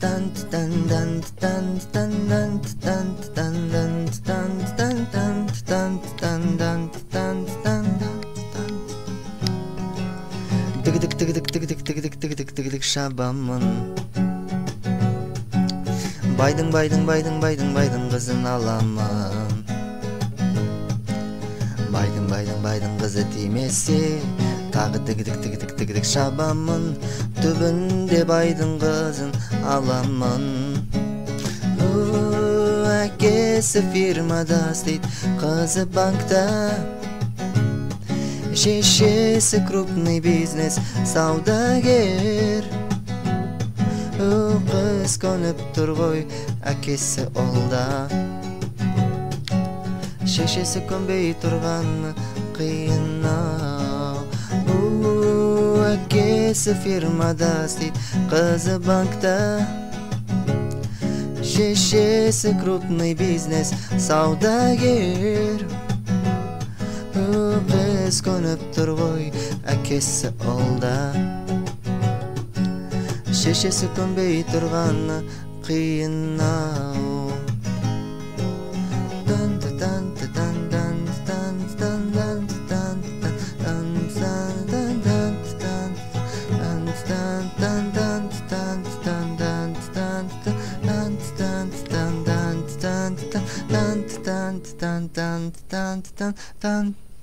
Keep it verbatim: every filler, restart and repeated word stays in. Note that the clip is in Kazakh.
Tıgıdık tıgıdık tıgıdık tıgıdık tıgıdık tıgıdık şabamın. Baydın baydın baydın baydın baydın kızın alamın. Baydın baydın baydın kızı demesi. Tağı tıgıdık tıgıdık tıgıdık şabamın. Tübünde baydın kızın alamın. Әкесі фирмада істейді, қызы банкта. Шешесі крупный бизнес саудагер. Қыз көніп тұр ғой, әкесі олда. Шешесі көнбей тұрғаны қиын-ау. Әкесі фирмада істейді, қызы банкта. Шешесі крупный бизнес саудагер. Қыз көніп тұр ғой, әкесі олда. Шешесі көнбей тұрғаны қиын-ау. Dun dun dun dun dun dun dun dun